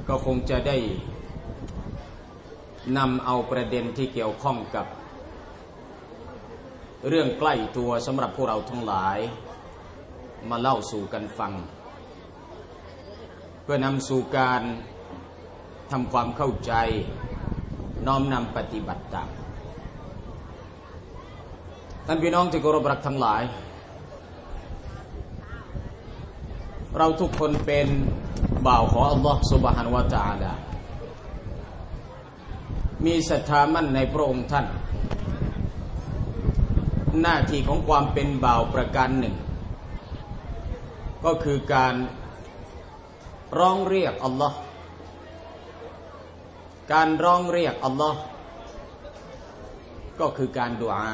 ก็คงจะได้นำเอาประเด็นที่เกี่ยวข้องกับเรื่องใกล้ตัวสำหรับพวกเราทั้งหลายมาเล่าสู่กันฟังเพื่อนำสู่การทำความเข้าใจน้อมนำปฏิบัติตามท่านพี่น้องที่เคารพรักทั้งหลายเราทุกคนเป็นบ่าวของอัลลอฮฺซุบฮานะฮูวะตะอาลามีศรัทธามั่นในพระองค์ท่านหน้าที่ของความเป็นบ่าวประการหนึ่งก็คือการร้องเรียกอัลลอฮ์การร้องเรียกอัลลอฮ์ก็คือการดุอา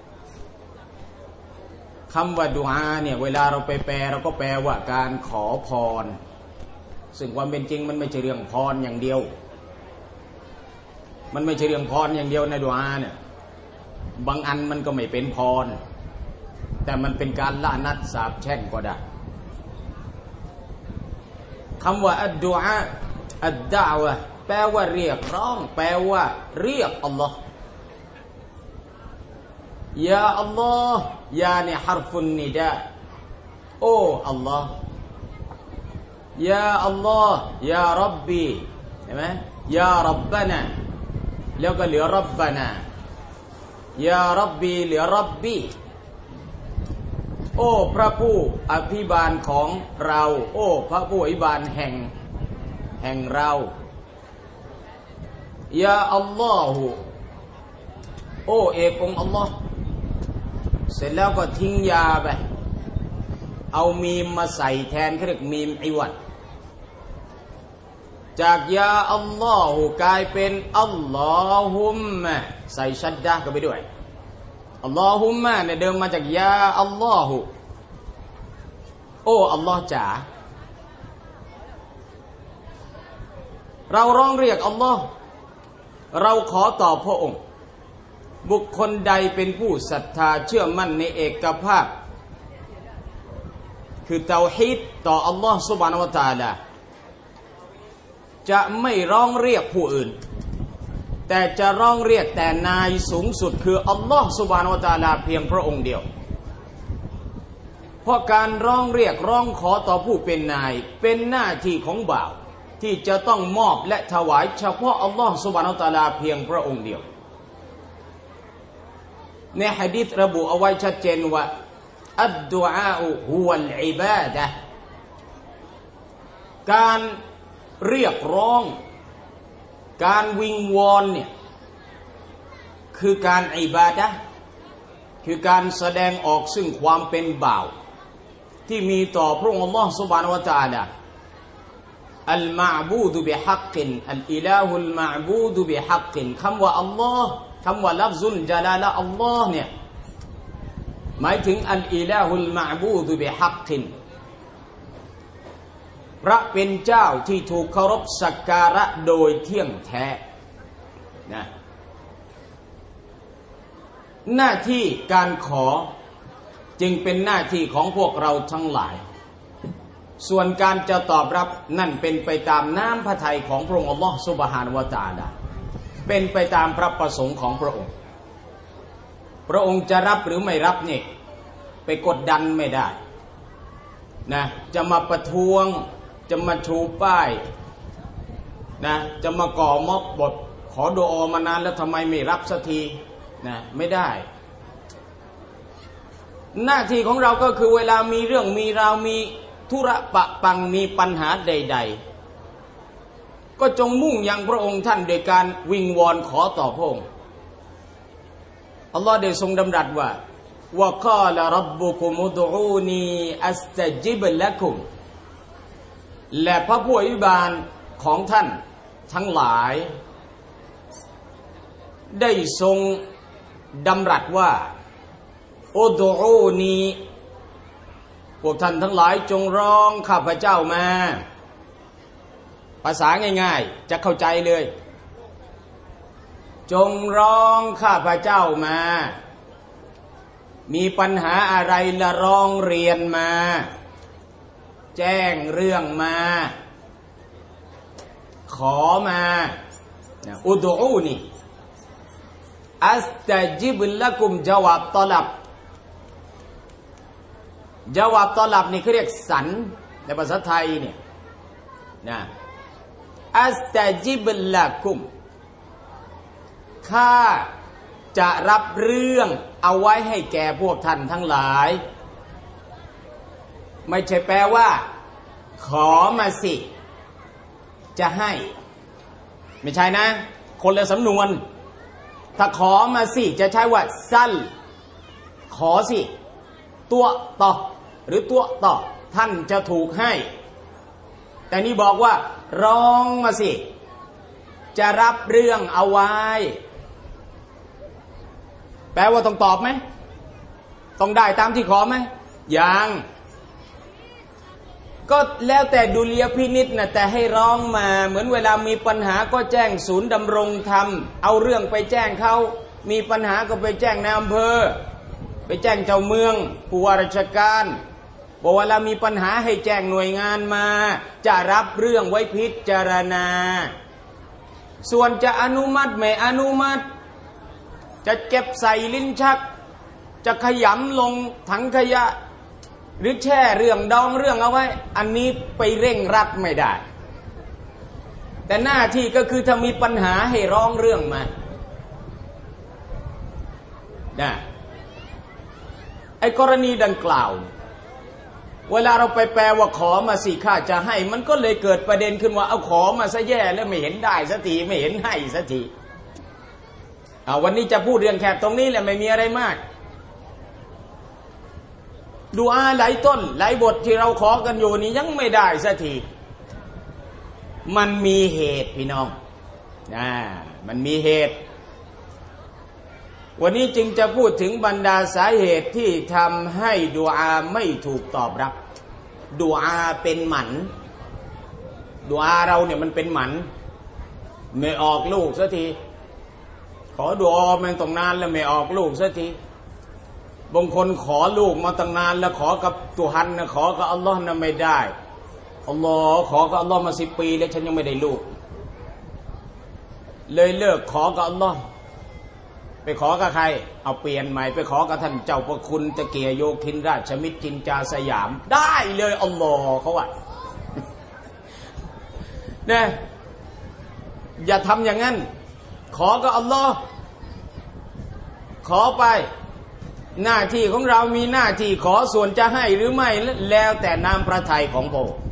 คำว่าดุอาเนี่ยเวลาเราไปแปลเราก็แปลว่าการขอพรซึ่งความเป็นจริงมันไม่ใช่เรื่องพรอย่างเดียวมันไม่ใช่เรื่องพรอย่างเดียวในดุอาเนี่ยบางอันมันก็ไม่เป็นพรแต่มันเป็นการละนัดสาปแช่งก็ได้คำว่าอัดดุอาอัดดะวะแปลว่าเรียกร้องแปลว่าเรียกอัลลอฮ์ยาอัลลอฮ์ยาเนี่ยฮาร์ฟุนนิดาโอ้อัลลอฮ์ยาอัลลอฮ์ยารับบีใช่ไหมยารับบานะแล้วก็เหลือรับบานะยารับบีเหลือรับบีโอ้พระผู้อภิบาลของเราโอ้พระผู้อภิบาลแห่งเรายาอัลลอฮุโอ้เอกองค์อัลลอฮ์เสร็จแล้วก็ทิ้งยาไปเอามีมมาใส่แทนเขาเรียกมีมอิวัดจากยาอัลลอฮุกลายเป็นอัลลอฮุมมะใส่ชัดดะก็ไปด้วยอัลลอฮุมมะเนี่ยเดิมมาจากยาอัลลอฮุโอ้อัลลอฮ์จ๋าเราร้องเรียกอัลลอฮ์เราขอต่อพระองค์บุคคลใดเป็นผู้ศรัทธาเชื่อมั่นในเอกภาพคือเตาฮีดต่ออัลลอฮ์ซุบฮานะฮูวะตะอาลาจะไม่ร้องเรียกผู้อื่นแต่จะร้องเรียกแต่นายสูงสุดคืออัลลอฮ์ซุบฮานะฮูวะตะอาลาเพียงพระองค์เดียวเพราะการร้องเรียกร้องขอต่อผู้เป็นนายเป็นหน้าที่ของบ่าวที่จะต้องมอบและถวายเฉพาะอัลลอฮ์ซุบฮานะฮูวะตะอาลาเพียงพระองค์เดียวในหะดีษระบุเอาไว้ชัดเจนว่าอัดดุอาอุฮุวัลอิบาดะห์การเรียกร้องการวิงวอนเนี่ยคือการอิบาดะห์คือการแสดงออกซึ่งความเป็นบ่าวที่มีต่อพระองค์อัลลอฮ์ซุบฮานะฮูวะตะอาลาอัลมะอ์บูดุบิฮักกินอัลอิลาฮุลมะอ์บูดุบิฮักกินคำว่าอัลลอฮ์คำว่าลัฟซุลจาลาละอัลลอฮ์เนี่ยหมายถึงอัลอิลาฮุลมะอ์บูดุบิฮักกินพระเป็นเจ้าที่ถูกเคารพสักการะโดยเที่ยงแท้นะหน้าที่การขอจึงเป็นหน้าที่ของพวกเราทั้งหลายส่วนการจะตอบรับนั่นเป็นไปตามน้ำพระทัยของพระองค์อัลลอฮฺซุบฮานะฮูวะตะอาลาเป็นไปตามพระประสงค์ของพระองค์พระองค์จะรับหรือไม่รับนี่ไปกดดันไม่ได้นะจะมาประท้วงจะมาชูป้ายนะจะมาก่อม็อบบทขอดุอาอมานานแล้วทำไมไม่รับสักทีนะไม่ได้หน้าที่ของเราก็คือเวลามีเรื่องมีราวมีธุระปะปังมีปัญหาใดๆก็จงมุ่งยังพระองค์ท่านโดยการวิงวอนขอต่อพระองค์อัลลอฮ์ได้ทรงดำรัสว่าวะกาลรับบุกุมุดูอูนีอัสตะจิบละกุมและพระผู้อภิบาลของท่านทั้งหลายได้ทรงดำรัสว่าอุดูอูนีพวกท่านทั้งหลายจงร้องข้าพเจ้ามาภาษาง่ายๆจะเข้าใจเลยจงร้องข้าพเจ้ามามีปัญหาอะไรละร้องเรียนมาแจ้งเรื่องมาอมาอุดูอูนีอัสตะจิบละกุมจาวาบตอลับจาวาบตอลับนี่เขาเรียกสันในภาษาไทยเนี่ยนะอัสตะจิบละกุมข้าจะรับเรื่องเอาไว้ให้แก่พวกท่านทั้งหลายไม่ใช่แปลว่าขอมาสิจะให้ไม่ใช่นะคนละสำนวนถ้าขอมาสิจะใช้ว่าซัลขอสิตัวต่อหรือตัวต่อท่านจะถูกให้แต่นี่บอกว่าร้องมาสิจะรับเรื่องเอาไว้แปลว่าต้องตอบไหมต้องได้ตามที่ขอไหมยังก็แล้วแต่ดุลยพินิจนะแต่ให้ร้องมาเหมือนเวลามีปัญหาก็แจ้งศูนย์ดำรงธรรมเอาเรื่องไปแจ้งเขามีปัญหาก็ไปแจ้งนายอำเภอไปแจ้งเจ้าเมืองผู้ว่าราชการบอกเวลามีปัญหาให้แจ้งหน่วยงานมาจะรับเรื่องไว้พิจารณาส่วนจะอนุมัติไม่อนุมัติจะเก็บใส่ลิ้นชักจะขยำลงถังขยะหรือแช่เรื่องดองเรื่องเอาไว้อันนี้ไปเร่งรัดไม่ได้แต่หน้าที่ก็คือถ้ามีปัญหาให้ร้องเรื่องมาไอ้กรณีดังกล่าวเวลาเราไปแปลว่าขอมาสิข้าจะให้มันก็เลยเกิดประเด็นขึ้นว่าเอาขอมาซะแย่แล้วไม่เห็นได้สักทีไม่เห็นให้สักทีวันนี้จะพูดเรื่องแค่ตรงนี้แหละไม่มีอะไรมากดุอาหลายต้นหลายบทที่เราขอกันอยู่นี้ยังไม่ได้สักทีมันมีเหตุพี่น้องมันมีเหตุวันนี้จึงจะพูดถึงบรรดาสาเหตุที่ทำให้ดุอาไม่ถูกตอบรับดุอาเป็นหมันดุอาเราเนี่ยมันเป็นหมันไม่ออกลูกสักทีขอดุอามันตั้งนานแล้วไม่ออกลูกสักทีบางคนขอลูกมาตั้งนานแล้วขอกับตุฮันนะขอกับอัลลอฮ์นะไม่ได้อัลลอฮ์ขอกับอัลลอฮ์มา10 ปีแล้วฉันยังไม่ได้ลูกเลยเลิกขอกับอัลลอฮ์ไปขอกับใครเอาเปลี่ยนใหม่ไปขอกับท่านเจ้าพระคุณตะเกียโยคินราชมิตรจินจาสยามได้เลยอัลลอฮ์เขาว่าเนี่ยอย่าทำอย่างนั้นขอกับอัลลอฮ์ขอไปหน้าที่ของเรามีหน้าที่ขอส่วนจะให้หรือไม่แล้วแต่น้ำพระทัยของพระองค์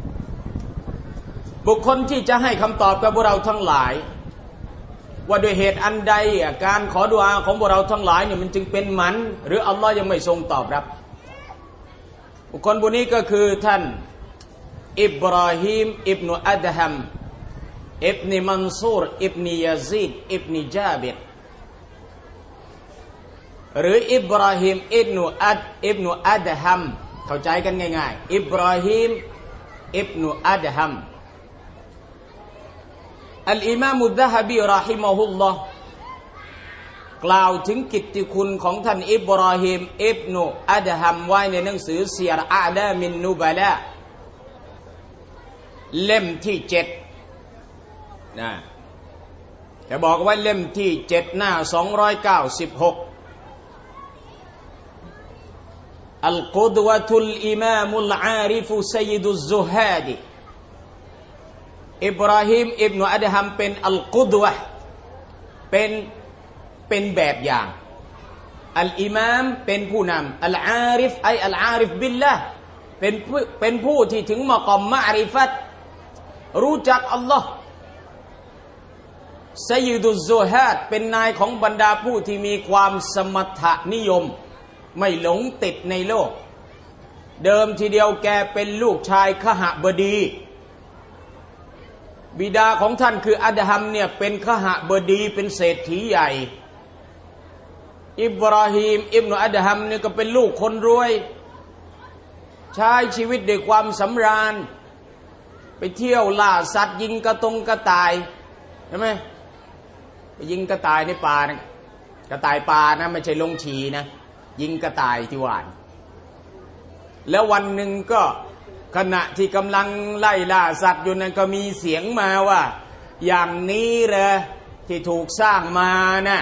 บุคคลที่จะให้คำตอบกับพวกเราทั้งหลายว่าด้วยเหตุอันใดการขอดุอาของพวกเราทั้งหลายเนี่ยมันจึงเป็นหมันหรืออัลลอฮ์ยังไม่ทรงตอบรับบุคคลผู้นี้ก็คือท่านอิบราฮิมอิบนุอัดฮัมอิบนุมันซูรอิบนุยาซีดอิบนุจาบิรหรืออิบราฮิมอิบนุอัดฮัมเข้าใจกันง่ายๆอิบราฮิมอิบนุอัดฮัมอัลอิมามอุซซะฮะบีรอฮิมะฮุลลอฮ์กล่าวถึงกิตติคุณของท่านอิบราฮิมอิบนุอัดฮัมไว้ในหนังสือซีรอะลามินนุบะลาเล่มที่7นะแต่บอกว่าเล่มที่7หน้า296อัลกุดวะตุลอิมามุลอาริฟุซัยยิดุซซุฮาดีอิบราฮิมอิบนุอัดฮัมเป็นอัลกุดวะเป็นแบบอย่างอัลอิมามเป็นผู้นำอัลอาริฟอัลอาริฟบิลลาห์เป็นผู้ที่ถึงมากอมมะอริฟัตรู้จักอัลลอฮ์ซัยยิดุซซุฮาดเป็นนายของบรรดาผู้ที่มีความสมถะนิยมไม่หลงติดในโลกเดิมทีเดียวแกเป็นลูกชายขหบดีบิดาของท่านคืออัดฮัมเนี่ยเป็นขหบดีเป็นเศรษฐีใหญ่อิบราฮิมอิบนุอัดฮัมเนี่ยก็เป็นลูกคนรวยใช้ชีวิตด้วยความสำราญไปเที่ยวล่าสัตว์ยิงกระต่ายใช่ไหมไปยิงกระต่ายในป่านะกระต่ายป่านะไม่ใช่ลงฉีนะยิงกระต่ายที่หวานแล้ววันหนึ่งก็ขณะที่กำลังไล่ล่าสัตว์อยู่นั้นก็มีเสียงมาว่าอย่างนี้เลยที่ถูกสร้างมานะ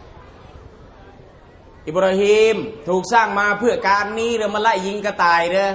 อิบราฮิมถูกสร้างมาเพื่อการนี้เลยมาไล่ยิงกระต่ายเลย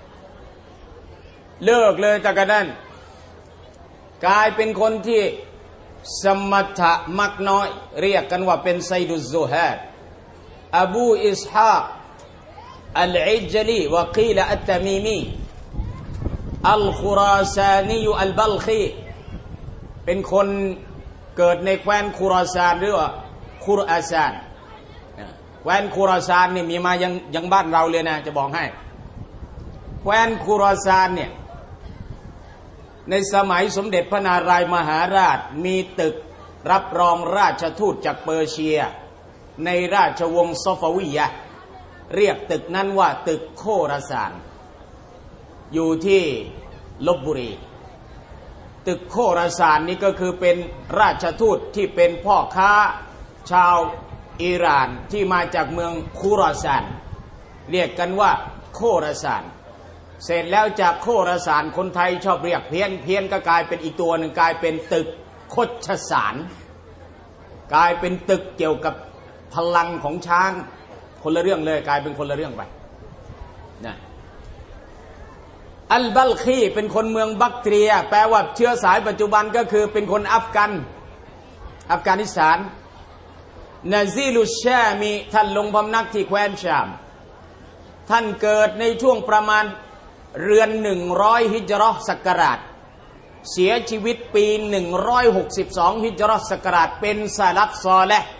เลิกเลยแต่กันนั้นกลายเป็นคนที่สมถะมักน้อยเรียกกันว่าเป็นไซดุซซุฮาดอบูอิสฮากอัลอิจลีวะกีลอัตตามีมีอัลคุราซานีอัลบัลคีเป็นคนเกิดในแคว้นคุราซานหรือว่าคุรอาซานแคว้นคุราซานนี่มีมายังบ้านเราเลยนะจะบอกให้แคว้นคุราซานเนี่ยในสมัยสมเด็จพระนารายมหาราชมีตึกรับรองราชทูตจากเปอร์เซียในราชวงศ์ซอฟาวียะห์เรียกตึกนั้นว่าตึกโคราซานอยู่ที่ลพบุรีตึกโคราซานนี่ก็คือเป็นราชทูตที่เป็นพ่อค้าชาวอิหร่านที่มาจากเมืองคูราซานเรียกกันว่าโคราซานเสร็จแล้วจากโคราซานคนไทยชอบเรียกเพี้ยนก็กลายเป็นอีกตัวหนึ่งกลายเป็นตึกคชสารกลายเป็นตึกเกี่ยวกับพลังของช้างคนละเรื่องเลยกลายเป็นคนละเรื่องไปนะอัลบัลคีเป็นคนเมืองบักเตรียแปลว่าเชื้อสายปัจจุบันก็คือเป็นคนอัฟกานิสถานนาซิลุชามีท่านลงพำนักที่แคว้นชามท่านเกิดในช่วงประมาณเรือน100ฮิจเราะห์ศักราชเสียชีวิตปี162ฮิจเราะห์ศักราชเป็นซาลัฟซอเลห์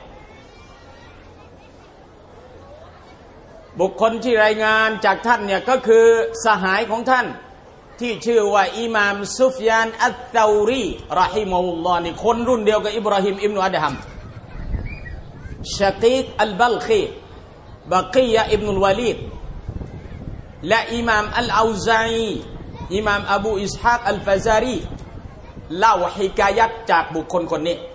บุคคลที่รายงานจากท่านเนี่ยก็คือสหายของท่านที่ชื่อว่าอิหม่ามซุฟยานอัตเตารีเราะฮิมะฮุลลอฮ์นี่คนรุ่นเดียวกับอิบราฮิมอิบนุอัดฮัมชะกีกอัลบัลคีบะกียะอิบนุลวะลีดและอิหม่ามอัลเอาซาอีอิหม่ามอบูอิสฮากอัลฟาซารีเล่าฮิกายัตจากบุคคลคนนี้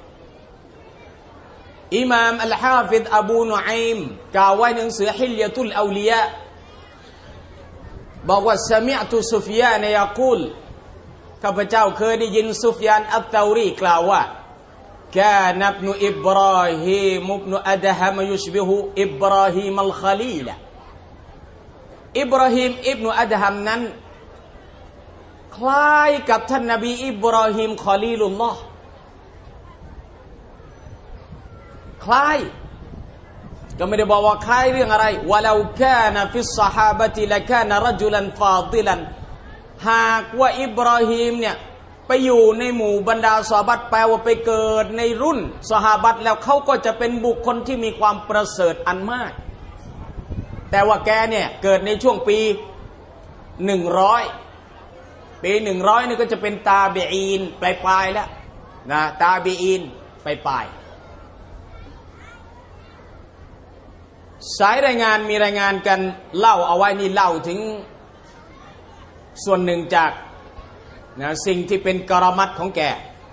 อิหม่ามอัลฮาฟิฎอบูนุอัยมกล่าวไว้ในหนังสือฮิลยะตุลเอาลิยะบอกว่าซะมิอ์ตุซุฟยานยะกูลข้าพเจ้าเคยได้ยินซุฟยานอัตเตารีกล่าวว่ากานะอิบนุอิบราฮีมอิบนุอัดฮัมยุชบิฮุอิบราฮีมัลคอลีลอิบราฮิมอิบนุอัดฮัมนั้นคล้ายกับท่านนบีอิบราฮิมคอลีลุลลอฮ์คล้ายก็ไม่ได้บอกว่าคล้ายเรื่องอะไรวะลาคานะฟิศศอฮาบะติละคานะรจุลันฟาฎิลันหากว่าอิบราฮิมเนี่ยไปอยู่ในหมู่บรรดาซอฮาบะห์แปลว่าไปเกิดในรุ่นซอฮาบะห์แล้วเขาก็จะเป็นบุคคลที่มีความประเสริฐอันมากแต่ว่าแกเนี่ยเกิดในช่วงปี100ปี100นี่ก็จะเป็นตาบีอีนปลายๆแล้วนะตาบีอีนปลายสายรายงานมีรายงานกันเล่าเอาไว้นี่เล่าถึงส่วนหนึ่งจากนะสิ่งที่เป็นกรมัตของแก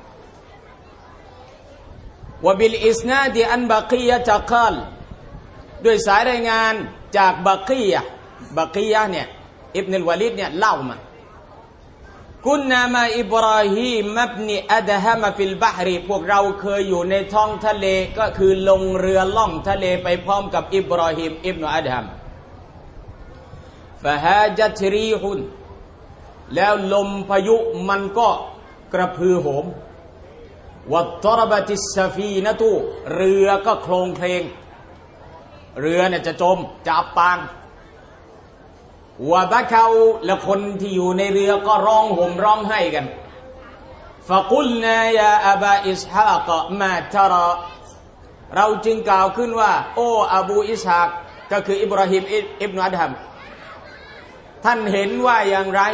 วะบิลอิสนาดีอันบะกียะตะกาลด้วยสายรายงานจากบะกียะเนี่ยอิบนุลวะลีดเนี่ยเล่ามากุนนามาอิบราฮีมมับนิอัดฮัมฟิลบะฮรีพวกเราเคยอยู่ในท้องทะเลก็คือลงเรือล่องทะเลไปพร้อมกับอิบราฮิมอิบนุอัดฮัมฟะฮาจัตรีฮุนแล้วลมพายุมันก็กระพือโหมวัตตรบะติสซะฟีนะตุเรือก็โคลงเคลงเรือเนี่ยจะจมจะอับปางวะบะเขาและคนที่อยู่ในเรือก็ร้องห่มร้องไห้กันฟะกุลนายาอะบาอิสฮากมาตะราเราจึงกล่าวขึ้นว่าโอ้อบูอิสฮากก็คืออิบราฮิมอิบนุอัดฮัมท่านเห็นว่าอย่างไร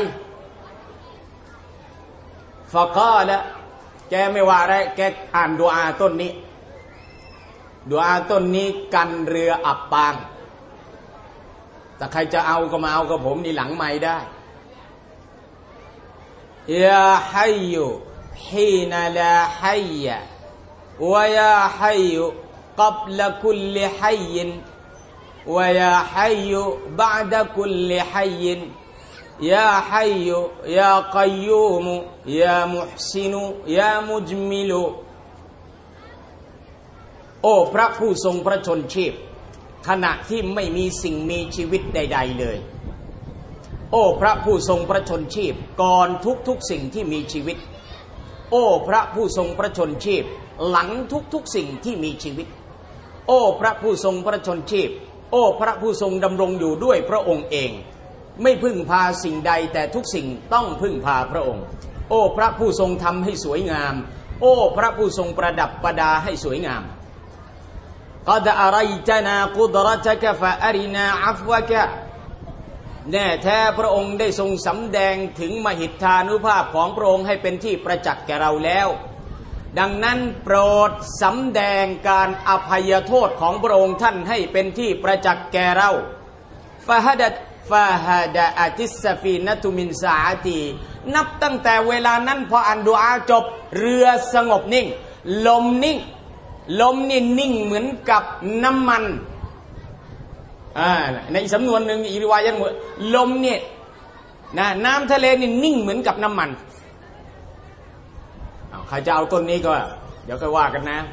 ฟะกาละแกไม่ว่าอะไรแกอ่านดุอาต้นนี้ดุอาต้นนี้กันเรืออับปางแต่ใครจะเอาก็มาเอากับผมนี่หลังไม้ได้ยาฮัยยุฮีนาลาฮัยยะวะยาฮัยยุกับละคุลฮัยยินวะยาฮัยยุบะดะคุลฮัยยินยาฮัยยุยากัยยูมยามุฮซินุยามุจมิลุโอ้พระผู้ทรงพระชนชีพขณะที่ไม่มีสิ่งมีชีวิตใดๆเลยโอ้พระผู้ทรงพระชนชีพก่อนทุกสิ่งที่มีชีวิตโอ้พระผู้ทรงพระชนชีพหลังทุกสิ่งที่มีชีวิตโอ้พระผู้ทรงพระชนชีพโอ้พระผู้ทรงดำรงอยู่ด้วยพระองค์เองไม่พึ่งพาสิ่งใดแต่ทุกสิ่งต้องพึ่งพาพระองค์โอ้พระผู้ทรงทำให้สวยงามโอ้พระผู้ทรงประดับประดาให้สวยงามกอดอะรัยตนากุดรตะกะฟะอรินาอัฟวะกะแน่แท้พระองค์ได้ทรงสำแดงถึงมหิทธานุภาพของพระองค์ให้เป็นที่ประจักษ์แก่เราแล้วดังนั้นโปรดสำแดงการอภัยโทษของพระองค์ท่านให้เป็นที่ประจักษ์แก่เราฟะฮะดะอะติสซะฟีนะตุมินซาอะตีนับตั้งแต่เวลานั้นพออ่านดุอาจบเรือสงบนิ่งลมนิ่งลมนี่นิ่งเหมือนกับน้ำมันในสำนวนหนึ่งอีริวายันหมดลมเนี่ยนะน้ำทะเลนี่นิ่งเหมือนกับน้ำมันใครจะเอาต้นนี้ก็เดี๋ยวค่อยว่ากันนะ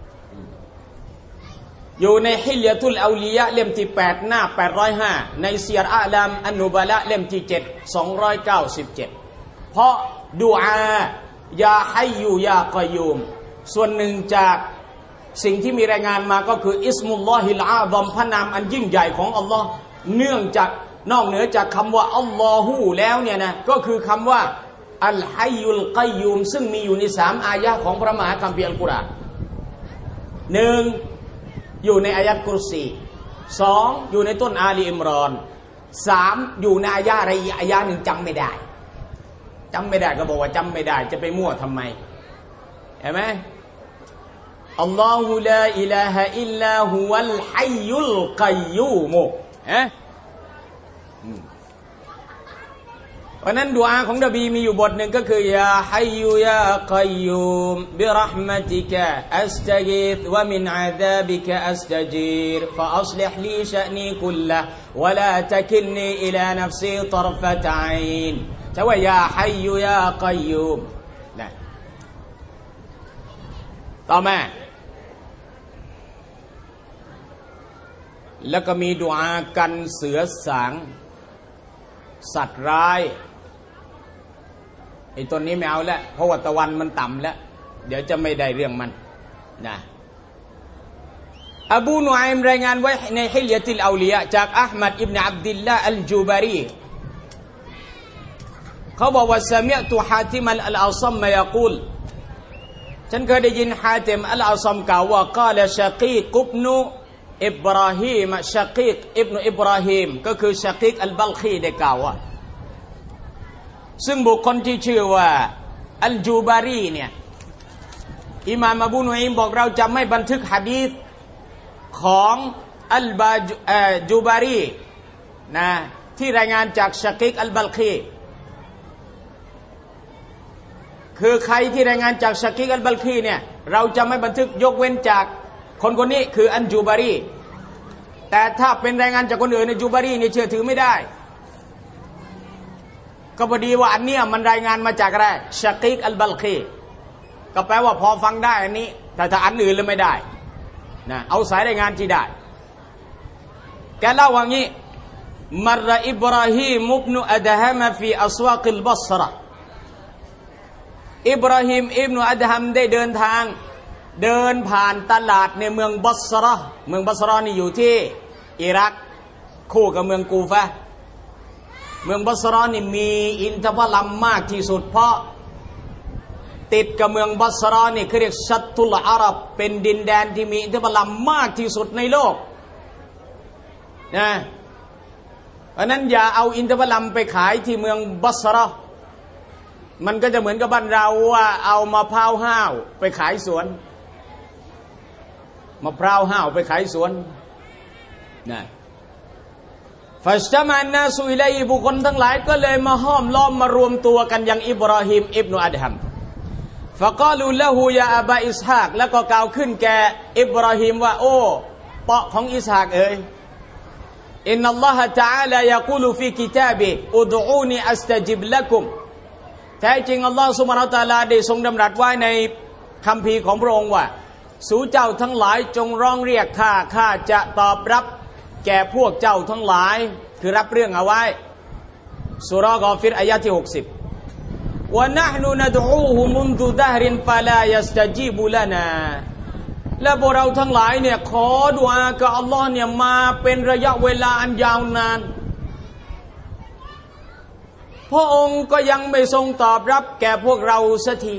อยู่ในฮิลยะตุลเอาลียะเล่มที่8หน้า805ในเซียร์อะลามอันนุบะละเล่มที่7 297เพราะดุอายาฮัยยูยากอยยูมส่วนหนึ่งจากสิ่งที่มีรายงานมาก็คืออิสมุลลอฮิลอาซอมพระนามอันยิ่งใหญ่ของอัลลอฮ์เนื่องจากนอกเหนือจากคำว่าอัลลอฮูแล้วเนี่ยนะก็คือคำว่าอัลฮัยยุลกัยยูมซึ่งมีอยู่ใน3อายะห์ของพระมหาคัมภีร์อัลกุรอาน1อยู่ในอายะห์กุรซี2อยู่ในต้นอาลีอิมรอน3อยู่ในอายะห์อะไรอายะห์หนึ่งจำไม่ได้ก็บอกว่าจำไม่ได้จะไปมั่วทำไมเห็นไหมอัลลอฮุลาอิลาฮะอิลลาฮุวัลฮัยยุลกัยยูมเพราะนั้นดุอาของนบีมีอยู่บทหนึ่งก็คือยาฮัยยูยากัยยูมบิเราะห์มะติกะอัสตะกีษวะมินอาซาบิกะอัสตะจีรฟะอัศลิฮลีชะนีคุลละวะลาตะกิลนีอิลานัฟซีตรฟะตะอินจะว่ายาฮัยยูยากัยยูมนะต่อมาแล้วก็มีดุอากันเสือสางสัตว์ร้ายไอ้ตัวนี้ไม่เอาแล้วเพราะว่าตะวันมันต่ำแล้วเดี๋ยวจะไม่ได้เรื่องมันนะอบูนุอัยมรายงานไว้ในฮิลยะตุลเอาลียะจากอะห์มัดอิบนุอับดุลลาห์อัลจูบารีเขาบอกว่าซะมิอ์ตุฮาติมอัลอัศมยะกูลฉันเคยได้ยินฮาติมอัลอัศมกล่าวว่ากาลชะกีกอิบนุอิบราฮีมชะกีกอิบนุอิบราฮีมก็คือชะกีกอัลบัลคีได้กล่าวว่าซึ่งบุคคลที่ชื่อว่าอัลจูบารีเนี่ยอิหม่ามอบูนุอัยมบอกเราจะไม่บันทึกหะดีษของอัลบาจูบารีนะที่รายงานจากชะกีกอัลบัลคีคือใครที่รายงานจากชะกีกอัลบัลคีเนี่ยเราจะไม่บันทึกยกเว้นจากคนนี้คืออันจูบารีแต่ถ้าเป็นรายงานจากคนอื่นในจูบารีนี่เชื่อถือไม่ได้ก็พอดีว่าอันเนี้ยมันรายงานมาจากอะไรชะกีกอัลบัลคีก็แปลว่าพอฟังได้อันนี้แต่ถ้าอันอื่นเลยไม่ได้นะเอาสายรายงานที่ได้แกเล่าว่างี้มรอิบราฮีมอิบนุอัดฮัมฟีอัสวากิลบัศระอิบราฮิมอิบนุอัดฮัมได้เดินทางเดินผ่านตลาดในเมืองบัศระเมืองบัศระนี่อยู่ที่อิรักคู่กับเมืองกูฟะเมืองบัศระนี่มีอินทผลัมมากที่สุดเพราะติดกับเมืองบัศระนี่เขาเรียกชัตตุลอาหรับเป็นดินแดนที่มีอินทผลัมมากที่สุดในโลกนะเพราะนั้นอย่าเอาอินทผลัมไปขายที่เมืองบัศระมันก็จะเหมือนกับบ้านเราว่าเอามะพร้าวห้าวไปขายสวนมะพร้าวห้าวไปขายสวนนะฟัชตะมันนาสุอิลัยบุคคลทั้งหลายก็เลยมาห้อมล้อมมารวมตัวกันยังอิบราฮิมอิบนุอัดฮัมฟะกาลูละฮูยาอะบาอิสฮากแล้วก็กล่าวขึ้นแก่อิบราฮิมว่าโอ้เปาะของอิสฮากเอ๋ยอินนัลลอฮะตะอาลายะกูลุฟีกิตาบิอุดอูนีอัสตะจิบละกุมแท้จริงอัลลอฮฺซุบฮานะฮูวะตะอาลาได้ทรงดำรัสไว้ในคัมภีร์ของพระองค์ว่าสู่เจ้าทั้งหลายจงร้องเรียกข้าจะตอบรับแก่พวกเจ้าทั้งหลายคือรับเรื่องเอาไว้ซูเราะห์กอฟิรอายะที่60วะนะห์นุนะดูอูฮุมุนดุดะฮรินฟะลายัสตะจีบุลานาและพวกเราทั้งหลายเนี่ยขอดุอากับอัลลอฮ์เนี่ยมาเป็นระยะเวลาอันยาวนานพระองค์ก็ยังไม่ทรงตอบรับแก่พวกเราสักที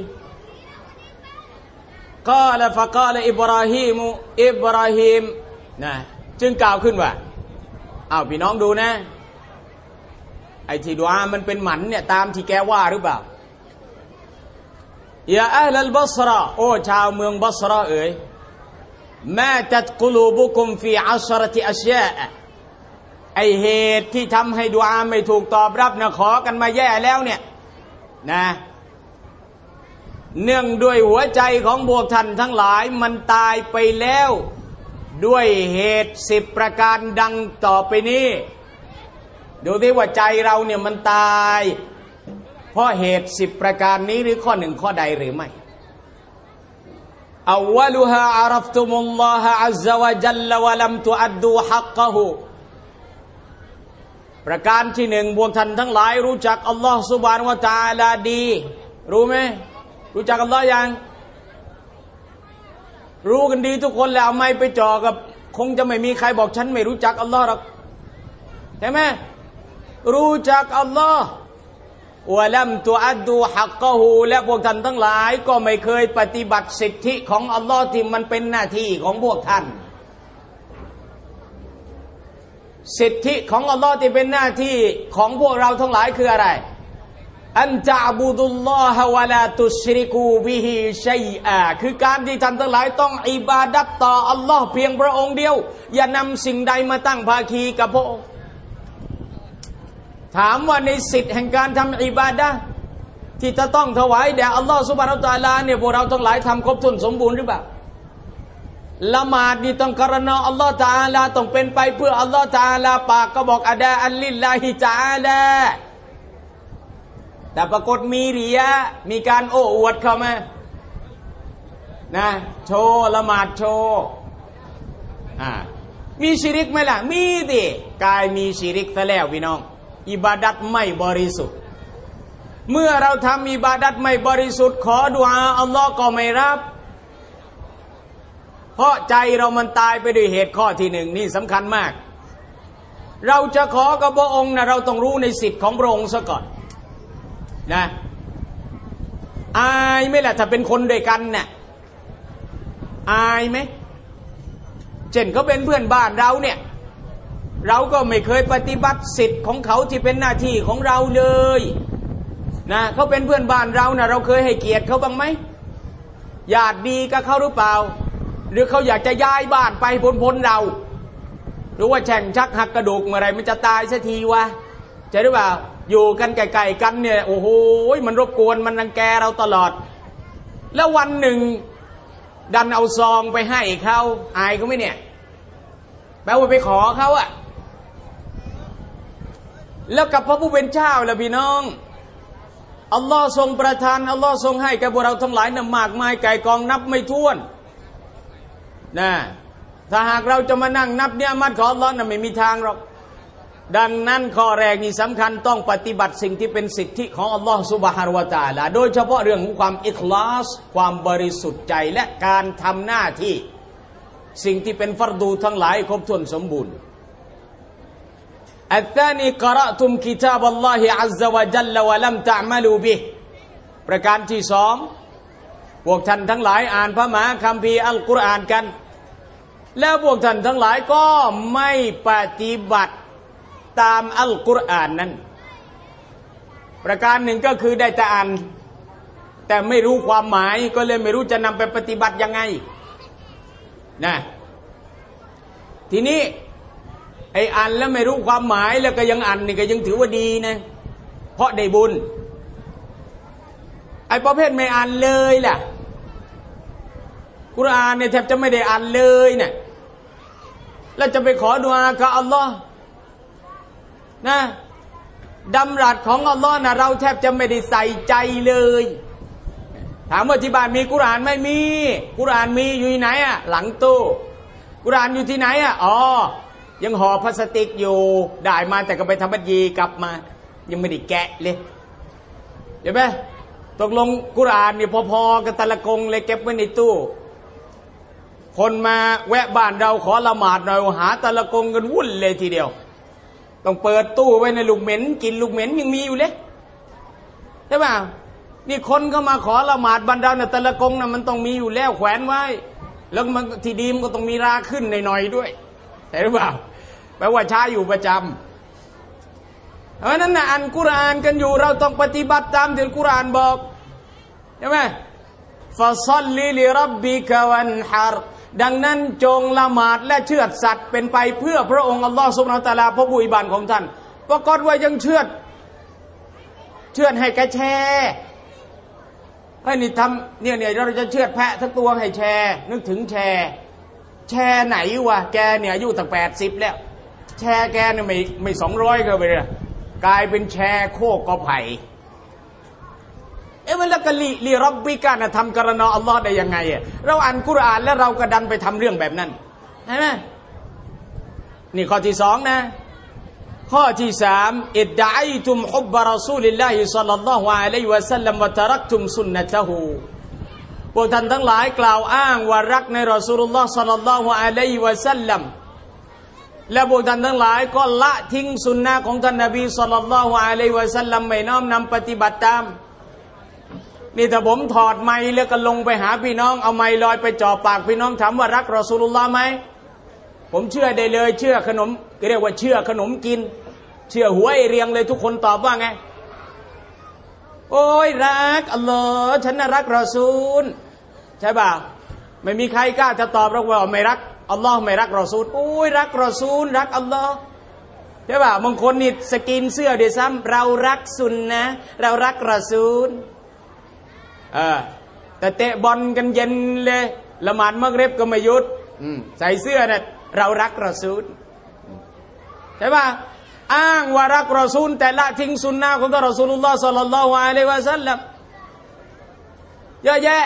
กาลฟะกาลอิบราฮิมนะจึงกล่าวขึ้นว่าเอาพี่น้องดูนะไอ้ที่ดุอามันเป็นหมันเนี่ยตามที่แกว่าหรือเปล่ายาอัลลบัศราโอ้ชาวเมืองบัศราเอ๋ยมาตัดกุลูบุคุมฟีอัชรติอัชยาไอเหตุที่ทำให้ดุอาไม่ถูกตอบรับนะขอกันมาแย่แล้วเนี่ยนะเนื่องด้วยหัวใจของพวกท่านทั้งหลายมันตายไปแล้วด้วยเหตุ10ประการดังต่อไปนี้ดูดิว่าใจเราเนี่ยมันตายเพราะเหตุ10ประการนี้หรือข้อหนึ่งข้อใดหรือไม่อาวลุฮาอารัฟตุมุลลอฮะอัซซะวะจัลลวะลัมตุอัดดูฮักกะฮูประการที่หนึ่งพวกท่านทั้งหลายรู้จักอัลลอฮฺซุบฮานะฮูวะตะอาลาดีรู้ไหมรู้จักอัลลอฮ์ยังรู้กันดีทุกคนแล้วเอาไม้ไปจ่อกับคงจะไม่มีใครบอกฉันไม่รู้จักอัลลอฮ์หรอกใช่ไหมรู้จักอัลลอฮ์วะลัมตุอัดดูฮักกะฮูและพวกท่านทั้งหลายก็ไม่เคยปฏิบัติสิทธิของอัลลอฮ์ที่มันเป็นหน้าที่ของพวกท่านสิทธิของอัลลอฮ์ที่เป็นหน้าที่ของพวกเราทั้งหลายคืออะไรอันตะอ์บุดุลลอฮะวะลาตุชริกูบิฮิชัยอาคือการที่ท่านทั้งหลายต้องอิบาดัตต่ออัลลอฮ์เพียงพระองค์เดียวอย่านำสิ่งใดมาตั้งภาคีกับพระองค์ถามว่าในสิทธิแห่งการทำอิบาดะห์ที่จะต้องถวายแด่อัลลอฮ์ซุบฮานะฮูวะตะอาลาเนี่ยพวกเราทั้งหลายทำครบถ้วนสมบูรณ์หรือเปล่าละหมาดนี่ต้องกรณาอัลลอฮ์ตะอาลาต้องเป็นไปเพื่ออัลลอฮ์ตะอาลาปากก็บอกอะดาอัลลิลลาฮิตะอาลาแต่ปรากฏมีริยะมีการโอ้อวดเข้ามานะโชว์ละหมาดโชว์มีชิริกไหมล่ะมีดิกายมีชิริกซะแล้วพี่น้องอิบาดัตไม่บริสุทธิ์เมื่อเราทำอิบาดัตไม่บริสุทธิ์ขอดุอาอัลลอฮ์ก็ไม่รับเพราะใจเรามันตายไปด้วยเหตุข้อที่หนึ่งนี่สำคัญมากเราจะขอกับพระองค์นะเราต้องรู้ในสิทธิ์ของพระองค์ซะก่อนนะอายไหมล่ะถ้าเป็นคนด้วยกันเนี่ยอายไหมเช่นเขาเป็นเพื่อนบ้านเราเนี่ยเราก็ไม่เคยปฏิบัติสิทธิ์ของเขาที่เป็นหน้าที่ของเราเลยนะเขาเป็นเพื่อนบ้านเรานะเราเคยให้เกียรติเขาบ้างไหมญาติดีกับเขาหรือเปล่าหรือเขาอยากจะย้ายบ้านไปพ้นเราหรือว่าแช่งชักหักกระดูกเมื่อไรมันจะตายสักทีวะใช่หรือเปล่าอยู่กันไกลๆกันเนี่ยโอ้โหมันรบกวนมันรังแกเราตลอดแล้ววันหนึ่งดันเอาซองไปให้เขาอายเขาไหมเนี่ยแปลว่าไปขอเขาอะแล้วกับพระผู้เป็นเจ้าล่ะพี่น้องอัลลอฮ์ทรงประทานอัลลอฮ์ทรงให้แก่พวกเราทั้งหลายน่ะมากมายไก่กองนับไม่ถ้วนนะถ้าหากเราจะมานั่งนับเนี่ยมัดของอัลลอฮ์น่ะไม่มีทางหรอกดังนั้นข้อแรกนี่สำคัญต้องปฏิบัติสิ่งที่เป็นสิทธิของอัลลอฮ์ซุบฮานะฮูวะตะอาลาโดยเฉพาะเรื่องของความอิคลาสความบริสุทธิ์ใจและการทำหน้าที่สิ่งที่เป็นฟัรดูทั้งหลายครบถ้วนสมบูรณ์อัตตานีกะเราะตุมกิตาบัลลอฮิอัซซะวะจัลละวะลัมตะอ์มะลูบิฮ์ประการที่สองพวกท่านทั้งหลายอ่านพระมหาคัมภีร์อัลกุรอานกันแล้วพวกท่านทั้งหลายก็ไม่ปฏิบัติตามอัลกุรอานนั้นประการหนึ่งก็คือได้แต่อ่านแต่ไม่รู้ความหมายก็เลยไม่รู้จะนำไปปฏิบัติยังไงนะทีนี้ไอ้อ่านแล้วไม่รู้ความหมายแล้วก็ยังอ่านนี่ก็ยังถือว่าดีนะเพราะได้บุญไอ้ประเภทไม่อ่านเลยล่ะกุรอานเนี่ยแทบจะไม่ได้อ่านเลยเนี่ยแล้วจะไปขอดุอากับอัลลอฮ์นะดำรัสของอัลลอฮ์นะเราแทบจะไม่ได้ใส่ใจเลยถามว่าที่บ้านมีกุรอานไม่มีกุรอานมีอยู่ที่ไหนอ่ะหลังตู้กุรอานอยู่ที่ไหนอ่ะอ๋อยังห่อพลาสติกอยู่ได้มาแต่ก็ไปทำบัญชีกลับมายังไม่ได้แกะเลยเห็นไหมตกลงกุรอานนี่พอๆกันตะละกงเลยเก็บไว้ในตู้คนมาแวะบ้านเราขอละหมาดหน่อยหาตะละกงกันวุ่นเลยทีเดียวต้องเปิดตู้ไว้ในลูกเหม็นกินลูกเหม็นยังมีอยู่เลยใช่ป่ะนี่คนก็มาขอละหมาดบ้านเราเนี่ยตะละกงน่ะมันต้องมีอยู่แล้วแขวนไว้แล้วมันที่ดีมันก็ต้องมีราขึ้นหน่อยๆด้วยใช่หรือเปล่าแปลว่าใช้อยู่ประจำเพราะนั้นนะอ่านกุรอานกันอยู่เราต้องปฏิบัติตามที่กุรอานบอกใช่ไหมฟาซัลลิลิรับบิกะวันฮาร์ดังนั้นจงละหมาดและเชือดสัตว์เป็นไปเพื่อพระองค์อัลลอฮฺซุบฮานะฮูวะตะอาลาพระผู้อวยบานของท่านปรากฏว่ายังเชือดให้กระแชให้นี่ทำเนี่ยเราจะเชือดแพะทั้งตัวให้แชนึกถึงแชไหนวะแกเนี่ยอายุตั้ง80แล้วแชแกเนี่ยไม่200ก็ไปเลยกลายเป็นแชโคกกอไผ่เวลากะลีรับบิกานะทำกรณาอัลลอฮ์ได้ยังไงเราอ่านกุรอานแล้วเราก็ดันไปทำเรื่องแบบนั้นใช่ไหมนี่ข้อที่2นะข้อที่3อิดดะอีตุมฮุบบะรอซูลิลลาฮิศ็อลลัลลอฮุอะลัยฮิวะซัลลัมวะตะรักตุมซุนนะตะฮูพวกท่านทั้งหลายกล่าวอ้างว่ารักในรอซูลุลลอฮ์ศ็อลลัลลอฮุอะลัยฮิวะซัลลัมและพวกท่านทั้งหลายก็ละทิ้งสุนนะของท่านนบีศ็อลลัลลอฮุอะลัยฮิวะซัลลัมไม่น้อมนำปฏิบัติตามนี่ถ้าผมถอดไมค์แล้วก็ลงไปหาพี่น้องเอาไมค์ลอยไปจ่อปากพี่น้องถามว่ารักรอซูลุลลอฮ์ไหมผมเชื่อได้เลยเชื่อขนมเรียกว่าเชื่อขนมกินเชื่อหัวเรียงเลยทุกคนตอบว่าไงโอ้ยรักอัลลอฮ์ฉันน่ะรักรอซูลใช่ป่ะไม่มีใครกล้าจะตอบเราว่าไม่รักอัลลอฮ์ไม่รักรอซูลโอ้ยรักรอซูลรักอัลลอฮ์ใช่ป่ะบางคนนี่สกินเสื้อเดี๋ยวซ้ำเรารักซุนนะเรารักรอซูลแต่เตะบอลกันเย็นเลยละหมาดมักริบก็ไม่หยุดใส่เสื้อเนี่ยเรารักรอซูลใช่ป่ะอ้างว่ารักรอซูลแต่ละทิ้งสุนนะของท่านรอซูลุลลอฮ์ศ็อลลัลลอฮุอะลัยฮิวะซัลลัมเยอะแยะ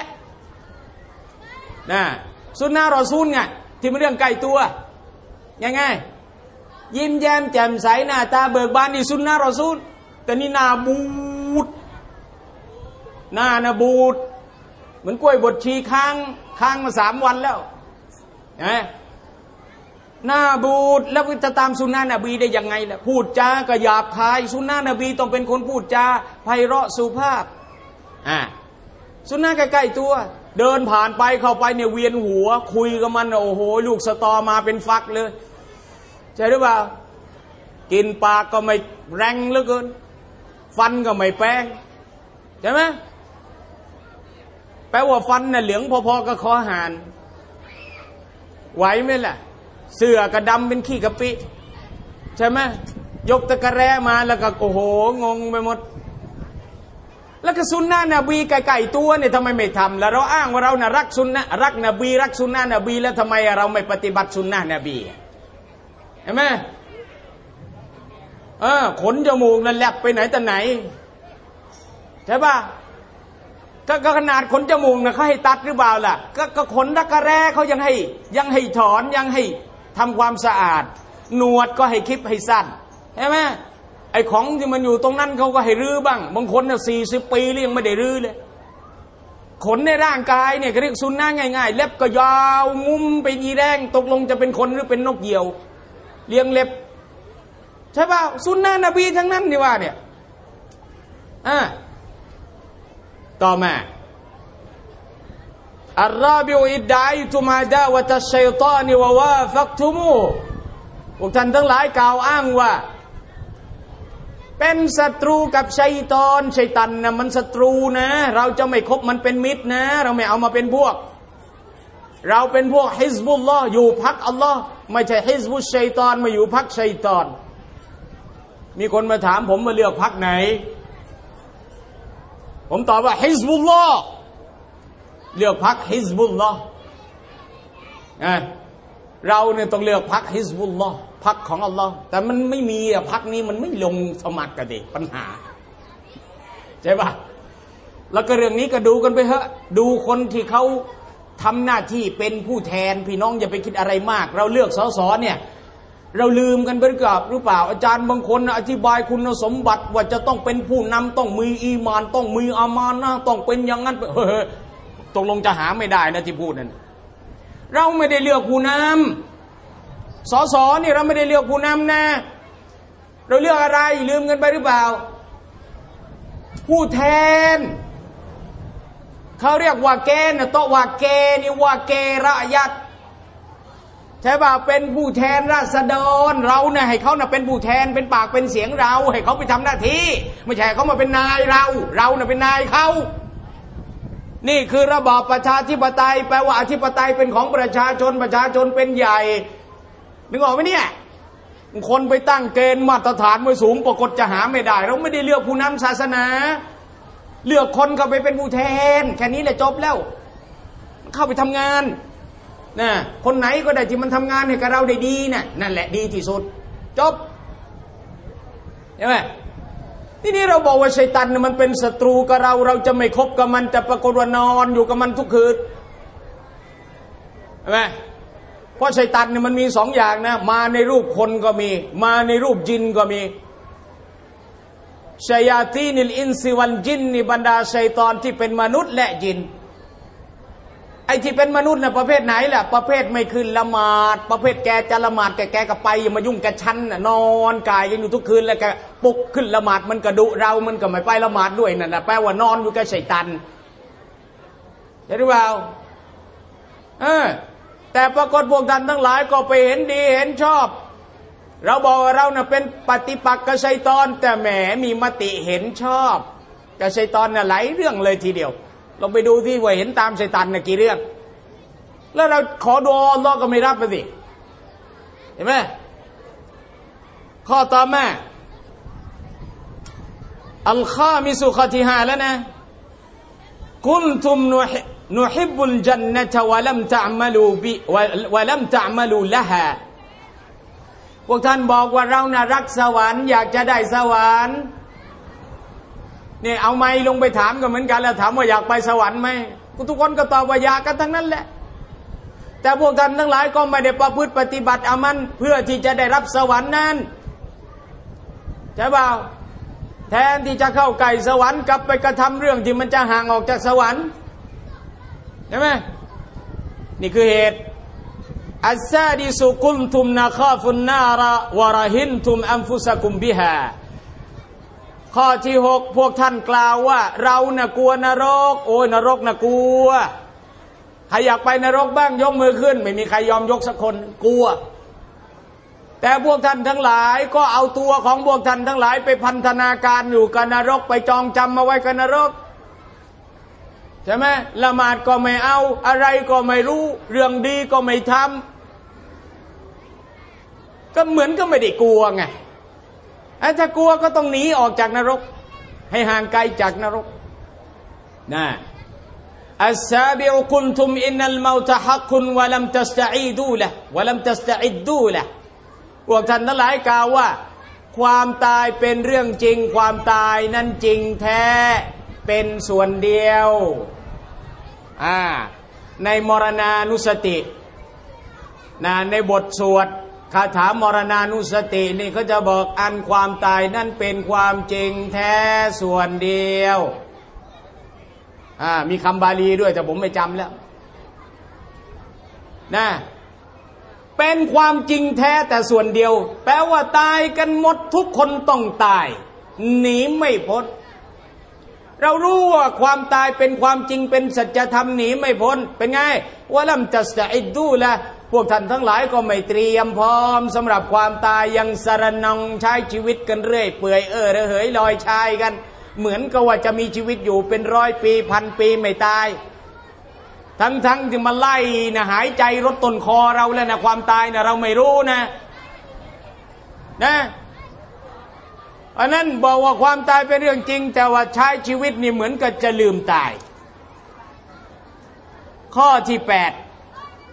นะสุนนะรอซูลไงที่เป็นเรื่องใกล้ตัวยังไงยิ้มแย้มแจ่มใสหน้าตาเบิกบานนี่สุนนะรอซูลแต่นี่หน้าบูดหน้านะบูดเหมือนกล้วยบดชีค้างมา3 วันแล้วหน้าบูดแล้วจะตามสุนนะนบีได้ยังไงล่ะพูดจาก็หยาบคายสุนนะนบีต้องเป็นคนพูดจาไพเราะสุภาพสุนนะใกล้ๆตัวเดินผ่านไปเข้าไปเนี่ยเวียนหัวคุยกับมันโอ้โหลูกสตอมาเป็นฟักเลยใช่หรือเปล่ากินปากก็ไม่แรงเหลือเกินฟันก็ไม่แป้งใช่ไหมแปลว่าฟันน่ะเหลืองพอๆกับคอห่านไหวไหมล่ะเสื้อกระดำเป็นขี้กะปิใช่ไหมยกตะกะแร้มาแล้วก็โอ้โหงงไปหมดแล้วก็สุนนะนบีไก่ตัวเนี่ยทำไมไม่ทำแล้วเราอ้างว่าเราน่ะรักสุนนะรักนบีรักสุนนะนบีแล้วทำไมเราไม่ปฏิบัติสุนนะนบีเห็นไหมขนจมูกนั่นแลบไปไหนแต่ไหนใช่ป่ะก็ขนาดขนจมูกนะเขาให้ตัดหรือเปล่าล่ะก็ขนตะกะแร้เขายังให้ถอนยังให้ทำความสะอาดหนวดก็ให้คลิปให้สั้นใช่ไหมไอ้ของที่มันอยู่ตรงนั้นเขาก็ให้รื้อบ้างบางคนเนี่ย40 ปีแล้วยังไม่ได้รื้อเลยขนในร่างกายเนี่ยเรียกสุนนะง่ายๆเล็บก็ยาวงุ้มไปยีแดงตกลงจะเป็นคนหรือเป็นนกเหยี่ยวเลี้ยงเล็บใช่ป่ะสุนนะนบีทั้งนั้นนี่ว่าเนี่ยต่อมาอัลราบิอุอิดดะอิตุมาดาวะตัชชัยฏอนิวะวาฟักตุมูพวกท่านทั้งหลายกล่าวอ้างว่าเป็นศัตรูกับชัยฏอนชัยตันนะมันศัตรูนะเราจะไม่คบมันเป็นมิตรนะเราไม่เอามาเป็นพวกเราเป็นพวกฮิซบุลลอฮ์อยู่พรรคอัลลอฮ์ไม่ใช่ฮิซบุชชัยฏอนมาอยู่พรรคชัยฏอนมีคนมาถามผมมาเลือกพรรคไหนผมตอบว่าฮิซบุลลอฮ์เลือกพรรคฮิซบุลลอฮ์เราเนี่ยต้องเลือกพรรคฮิซบุลลอฮ์พรรคของอัลลอฮ์แต่มันไม่มีอะพรรคนี้มันไม่ลงสมัครกันดิปัญหาใช่ปะแล้วก็เรื่องนี้ก็ดูกันไปเถอะดูคนที่เขาทำหน้าที่เป็นผู้แทนพี่น้องอย่าไปคิดอะไรมากเราเลือกสสเนี่ยเราลืมกันไปหรือเปล่าอาจารย์บางคนอธิบายคุณสมบัติว่าจะต้องเป็นผู้นำต้องมีอีมานต้องมีอามานะห์ต้องเป็นอย่างนั้นตกลงจะหาไม่ได้นะที่พูดนั่นเราไม่ได้เลือกผู้นำสสนี่เราไม่ได้เลือกผู้นำนะเราเลือกอะไรลืมกันไปหรือเปล่าผู้แทนเขาเรียกว่าแกนะโตว่าแกนี่ว่าแกระยัดใช่ป่ะเป็นผู้แทนราษฎรเราเนี่ยให้เขาน่ะเป็นผู้แทนเป็นปากเป็นเสียงเราให้เขาไปทำหน้าที่ไม่ใช่เขามาเป็นนายเราน่ะเป็นนายเขานี่คือระบอบประชาธิปไตยแปลว่าอธิปไตยเป็นของประชาชนเป็นใหญ่นึกออกไหมเนี่ยคนไปตั้งเกณฑ์มาตรฐานไว้สูงปรากฏจะหาไม่ได้เราไม่ได้เลือกผู้นำศาสนาเลือกคนเข้าไปเป็นผู้แทนแค่นี้แหละจบแล้วเข้าไปทำงานนะคนไหนก็ได้ที่มันทำงานให้กับเราได้ดีนะนั่นแหละดีที่สุดจบใช่ไหมที่นี่เราบอกว่าชัยฏอนมันเป็นศัตรูกับเราจะไม่คบกับมันแต่ปรากฏว่านอนอยู่กับมันทุกคืนใช่ไหมเพราะชัยฏอนเนี่ยมันมีสองอย่างนะมาในรูปคนก็มีมาในรูปจินก็มีชัยาตีนิลอินซิวัลจินนี่บรรดาชัยฏอนที่เป็นมนุษย์และจินไอ้ที่เป็นมนุษย์น่ะประเภทไหนล่ะประเภทไม่ขึ้นละหมาดประเภทแกจะละหมาดแกก็ไปอย่ามายุ่งกับฉันน่ะนอนกายกันอยู่ทุกคืนแล้วแกปลุกขึ้นละหมาดมันก็ดุเรามันก็ไม่ไปละหมาดด้วยนั่นน่ะแปลว่านอนอยู่กับชัยฏอนใช่หรือเปล่าแต่ปรากฏพวกท่านทั้งหลายก็ไปเห็นดีเห็นชอบเราบอกว่าเราน่ะเป็นปฏิปักษ์กับชัยฏอนแต่แหมมีมติเห็นชอบกับชัยฏอนน่ะหลายเรื่องเลยทีเดียวลองไปดูที่ว่าเห็นตามชัยฏอนน่ะกี่เรื่องแล้วเราขอดุอาอัลเลาะห์ก็ไม่รับไปสิเห็นไหมข้อต่อมาอัลคามิสุข้อที่5แล้วนะกุนตุมนุฮิบบุลจันนะฮ์วะลัมตะอ์มะลูบิวะลัมตะอ์มะลูละฮาพวกท่านบอกว่าเราน่ะรักสวรรค์อยากจะได้สวรรค์เนี่ยเอาไม้ลงไปถามกันเหมือนกันแล้วถามว่าอยากไปสวรรค์ไหมทุกคนก็ตอบว่าอยากกันทั้งนั้นแหละแต่พวกท่านทั้งหลายก็ไม่ได้ประพฤติปฏิบัติอามันเพื่อที่จะได้รับสวรรค์นั้นใช่เปล่าแทนที่จะเข้าใกล้สวรรค์กลับไปกระทำเรื่องที่มันจะห่างออกจากสวรรค์ใช่ไหมนี่คือเหตุอัสซาดิสุกุลตุมนะคาฟุนนาระวะระหินตุมอันฟุสกุมบิฮาข้อที่6พวกท่านกล่าวว่าเราน่ะกลัวนรกโอ้ยนรกน่ะกลัวใครอยากไปนรกบ้างยกมือขึ้นไม่มีใครยอมยกสักคนกลัวแต่พวกท่านทั้งหลายก็เอาตัวของพวกท่านทั้งหลายไปพันธนาการอยู่กับนรกไปจองจำมาไว้กับนรกใช่ไหมละหมาดก็ไม่เอาอะไรก็ไม่รู้เรื่องดีก็ไม่ทำก็เหมือนก็ไม่ได้กลัวไงถ้ากลัวก็ต้องหนีออกจากนรกให้ห่างไกลจากนรกนะอัสซาบิอุกุนตุมอินนัลเมาตะฮักกุนวะลัมตัสตะอีดูละวะลัมตัสตะอิดดูละพวกท่านทั้งหลายกล่าวว่าความตายเป็นเรื่องจริงความตายนั้นจริงแท้เป็นส่วนเดียวในมรณานุสติในบทสวดคาถามรณานุสตินี่เขาจะบอกอันความตายนั่นเป็นความจริงแท้ส่วนเดียวมีคำบาลีด้วยแต่ผมไม่จำแล้วนะเป็นความจริงแท้แต่ส่วนเดียวแปลว่าตายกันหมดทุกคนต้องตายหนีไม่พ้นเรารู้ว่าความตายเป็นความจริงเป็นสัจธรรมหนีไม่พ้นเป็นไงวะลัมตัสตะอิดดูละพวกท่านทั้งหลายก็ไม่เตรียมพร้อมสำหรับความตายยังสารนังใช้ชีวิตกันเรื่อยเปื่อยระเหยลอยชายกันเหมือนกับว่าจะมีชีวิตอยู่เป็น100 ปีพันปีไม่ตายทั้งที่มาไล่นะหายใจรถต้นคอเราแล้วนะความตายนะเราไม่รู้นะอันนั้นบอกว่าความตายเป็นเรื่องจริงแต่ว่าใช้ชีวิตนี่เหมือนกับจะลืมตายข้อที่8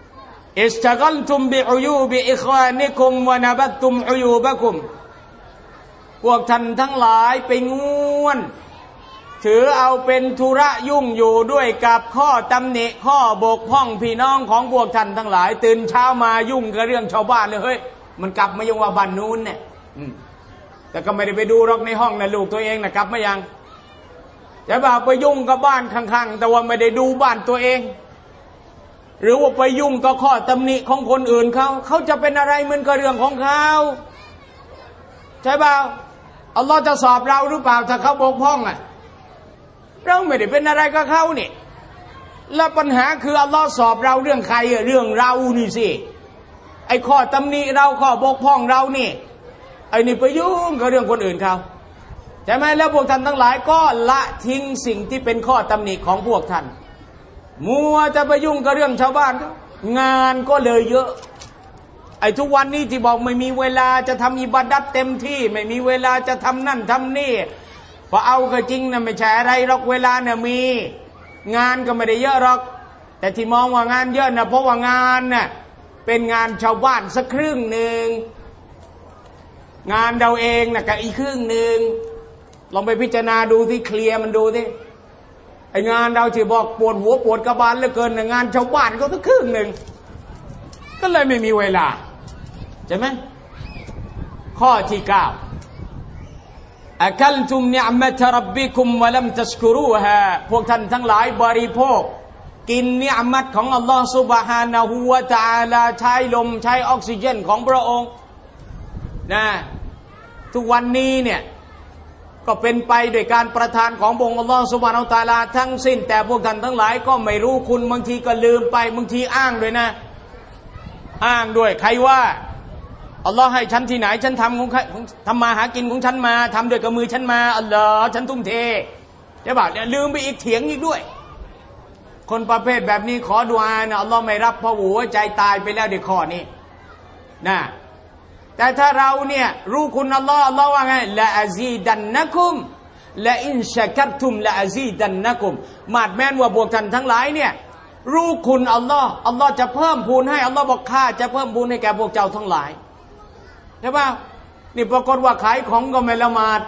อิสตักัลตุมบิอุยูบิอิควานิคุมวะนะบัตตุมอุยูบะคุมพวกท่านทั้งหลายไปง่วนถือเอาเป็นธุระยุ่งอยู่ด้วยกับข้อตำหนิข้อบกพร่องพี่น้องของพวกท่านทั้งหลายตื่นเช้ามายุ่งกับเรื่องชาวบ้านเลยเฮ้ยมันกลับมายังว่าบ้านนู้นเนี่ยแต่ก็ไม่ได้ไปดูหรอกในห้องนะลูกตัวเองนะกลับมายังจะบอกไปยุ่งกับบ้านข้างๆแต่ว่าไม่ได้ดูบ้านตัวเองหรือว่าไปยุ่งกับข้อตำหนิของคนอื่นเขาจะเป็นอะไรมันก็เรื่องของเขาใช่เปล่าอัลลอฮ์จะสอบเราหรือเปล่าถ้าเขาบกพร่องอ่ะเราไม่ได้เป็นอะไรกับเขาเนี่ยแล้วปัญหาคืออัลลอฮ์สอบเราเรื่องใครเรื่องเรานี่สิไอ้ข้อตำหนิเราข้อบกพร่องเรานี่ไอ้นี่ไปยุ่งกับเรื่องคนอื่นเขาใช่ไหมแล้วพวกท่านทั้งหลายก็ละทิ้งสิ่งที่เป็นข้อตำหนิของพวกท่านมัวจะไปยุ่งกับเรื่องชาวบ้านเขางานก็เลยเยอะไอ้ทุกวันนี้ที่บอกไม่มีเวลาจะทำอิบาดัตเต็มที่ไม่มีเวลาจะทำนั่นทำนี่พอเอาก็จริงนะไม่ใช่อะไรหรอกเวลาเนี่ยมีงานก็ไม่ได้เยอะหรอกแต่ที่มองว่างานเยอะนะเพราะว่างานน่ะเป็นงานชาวบ้านสักครึ่งหนึ่งงานเราเองนะกับอีกครึ่งหนึ่งลองไปพิจารณาดูที่เคลียร์มันดูที่ไองานเราที่บอกปวดหัวปวดกระบาลเหลือเกินงานชาวบ้านก็สักครึ่งหนึ่งก็เลยไม่มีเวลาใช่ไหมข้อที่9อัคัลตุมนิอ์มะตรับบิคุมวะลัมตัชกุรูฮาพวกท่านทั้งหลายบริโภคกินนิอ์มัตของอัลลอฮฺซุบฮานะฮูวะตะอาลาใช้ลมใช้ออกซิเจนของพระองค์นะทุกวันนี้เนี่ยก็เป็นไปโดยการประทานของพระองค์อัลลอฮฺซุบฮานะฮูวะตะอาลาทั้งสิ้นแต่พวกท่านทั้งหลายก็ไม่รู้คุณบางทีก็ลืมไปบางทีอ้างด้วยนะอ้างด้วยใครว่าอัลลอฮ์ให้ฉันที่ไหนฉันทำของทำมาหากินของฉันมาทำด้วยกับมือฉันมาอัลลอฮ์ฉันทุ่มเทใช่ป่ะเนี่ยลืมไปอีกเถียงอีกด้วยคนประเภทแบบนี้ขอดุอานะอัลลอฮ์ไม่รับเพราะหัวใจตายไปแล้วเด็กข้อนี้นะแต่ถ้าเราเนี่ยรู้คุณอัลลอฮ์อัลลอฮ์ว่าไงละอาซีดันนะกุมละอินชะกัรตุมละอาซีดันนะกุมมาดแม่นว่าพวกท่านทั้งหลายเนี่ยรู้คุณอัลลอฮ์อัลลอฮ์จะเพิ่มพูนให้อัลลอฮ์บอกข้าจะเพิ่มพูนให้แก่พวกเจ้าทั้งหลายใช่ป่ะนี่ปรากฏว่าขายของก็ไม่ละหมาด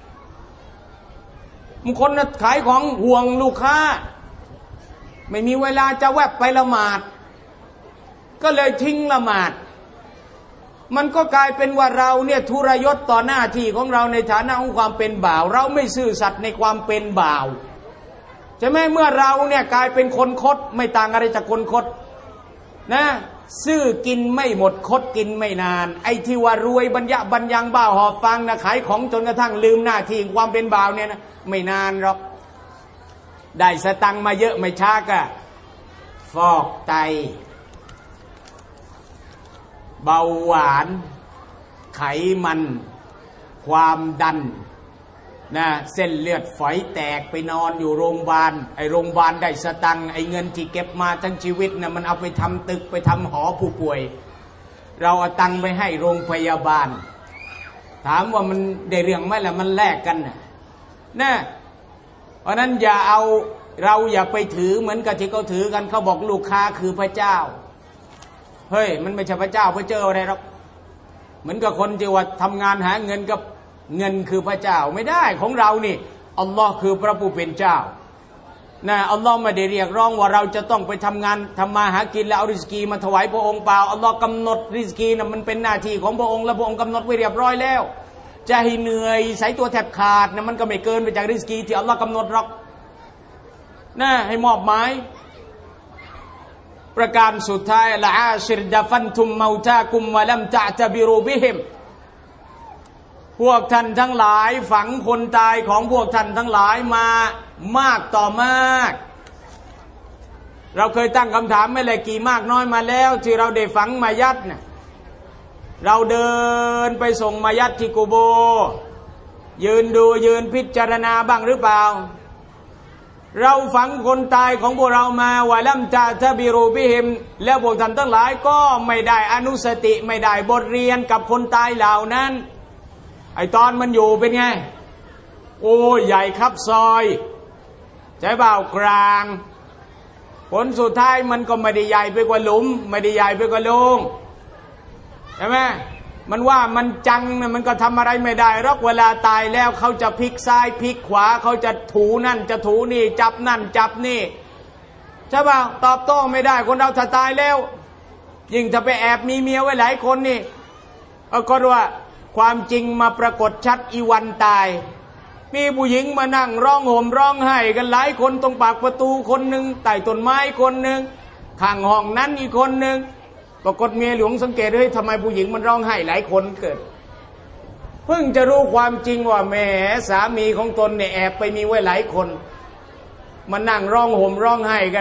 บางคนขายของห่วงลูกค้าไม่มีเวลาจะแวบไปละหมาดก็เลยทิ้งละหมาดมันก็กลายเป็นว่าเราเนี่ยทุรยศต่อหน้าที่ของเราในฐานะของความเป็นบ่าวเราไม่ซื่อสัตย์ในความเป็นบ่าวใช่ไหมเมื่อเราเนี่ยกลายเป็นคนคดไม่ต่างอะไรจากคนคดนะซื้อกินไม่หมดคดกินไม่นานไอ้ที่ว่ารวยบรรยะบรรยังบ่าวหอบฟังนะขายของจนกระทั่งลืมหน้าที่ความเป็นบ่าวเนี่ยนะไม่นานหรอกได้สตังค์มาเยอะไม่ช้าก็ฟอกไตเบาหวานไขมันความดันนะเส้นเลือดฝอยแตกไปนอนอยู่โรงพยาบาลไอ้โรงพยาบาลได้สตังค์ไอ้เงินที่เก็บมาทั้งชีวิตนะมันเอาไปทำตึกไปทำหอผู้ป่วยเราเอาตังค์ไปให้โรงพยาบาลถามว่ามันได้เรื่องไหมล่ะมันแลกกันนะเพราะนั้นอย่าเอาเราอย่าไปถือเหมือนกับที่เขาถือกันเขาบอกลูกค้าคือพระเจ้าเฮ้ยมันไม่ใช่พระเจ้าพระเจ้าอะไรหรอกเหมือนกับคนที่ว่าทำงานหาเงินกับเงินคือพระเจ้าไม่ได้ของเรานี่อัลลอฮ์คือพระผู้เป็นเจ้านะอัลลอฮ์ไม่ได้เรียกร้องว่าเราจะต้องไปทำงานทำมาหากินแล้วเอาริสกีมาถวายพระองค์เปล่าอัลลอฮ์กำหนดริสกีนะมันเป็นหน้าที่ของพระองค์และพระองค์กำหนดไว้เรียบร้อยแล้วจะให้เหนื่อยใส่ตัวแทบขาดนะมันก็ไม่เกินไปจากริสกีที่อัลลอฮ์กำหนดหรอกนะให้มอบหมายประการสุดท้ายละอาชิรดะฟันทุมเมาตากุมวะลัมตะตะบิรูบิฮิมพวกท่านทั้งหลายฝังคนตายของพวกท่านทั้งหลายมามากต่อมากเราเคยตั้งคำถามไม่เลยกี่มากน้อยมาแล้วที่เราได้ฝังมายัดเนี่ยเราเดินไปส่งมายัดที่กูโบยืนดูยืนพิจารณาบ้างหรือเปล่าเราฝังคนตายของพวกเรามาวะลัมตะตะบิรูบิฮิมแล้วพวกท่านทั้งหลายก็ไม่ได้อนุสติไม่ได้บทเรียนกับคนตายเหล่านั้นไอตอนมันอยู่เป็นไงโอ้ใหญ่ครับซอยใจเบากลางผลสุดท้ายมันก็ไม่ได้ใหญ่ไปกว่าหลุมไม่ได้ใหญ่ไปกว่าโลงใช่ไหมมันว่ามันจังนะมันก็ทำอะไรไม่ได้หรอกเวลาตายแล้วเขาจะพลิกซ้ายพลิกขวาเขาจะถูนั่นจะถูนี่จับนั่นจับนี่ใช่ป่ะตอบโต้ไม่ได้คนเราถ้าตายแล้วยิ่งถ้าไปแอบมีเมียไว้หลายคนนี่ก็ว่าความจริงมาปรากฏชัดอีวันตายมีผู้หญิงมานั่งร้องห่มร้องไห้กันหลายคนตรงปากประตูคนหนึ่งใต้ต้นไม้คนหนึ่งข้างห้องนั้นอีกคนหนึ่งปรากฏเมียหลวงสังเกตเฮ้ยทำไมผู้หญิงมันร้องไห้หลายคนเกิดเพิ่งจะรู้ความจริงว่าแหมสามีของตนเนี่ยแอบไปมีไว้หลายคนมานั่งร้องห่มร้องไห้กัน